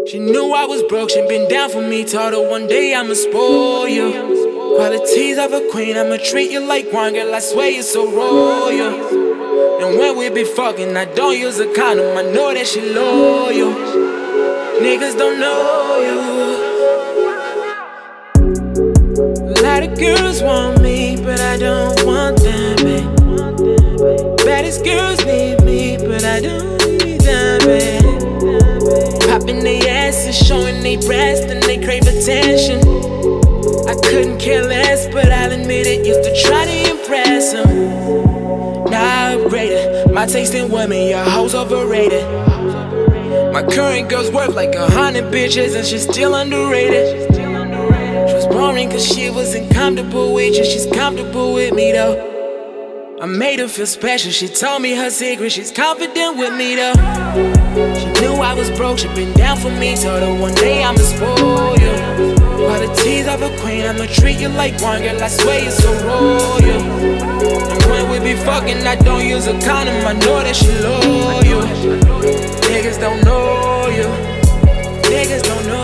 She knew I was broke, she been down for me. Told her one day I'ma spoil you. Qualities of a queen, I'ma treat you like one. Girl, I swear you're so royal. And when we be fucking, I don't use a condom. I know that she loyal. Niggas don't know you. A lot of girls want me, but I don't want them, babe. Baddest girls need me, but I don't need them, babe. Popping they asses, showing they breasts, and they crave attention. I couldn't care less, but I'll admit it, used to try to impress them. Now I upgraded, my taste in women, your hoes overrated. My current girl's worth like 100 bitches, and she's still underrated. She was boring cause she wasn't comfortable with you, she's comfortable with me though. I made her feel special, she told me her secret, she's confident with me though. She knew I was broke, she been down for me. Told her one day I'ma spoil you. Qualities of a queen, I'ma treat you like one. Girl, I swear you're so royal. And when we be fucking, I don't use a condom. I know that she loyal. Niggas don't know you. Niggas don't know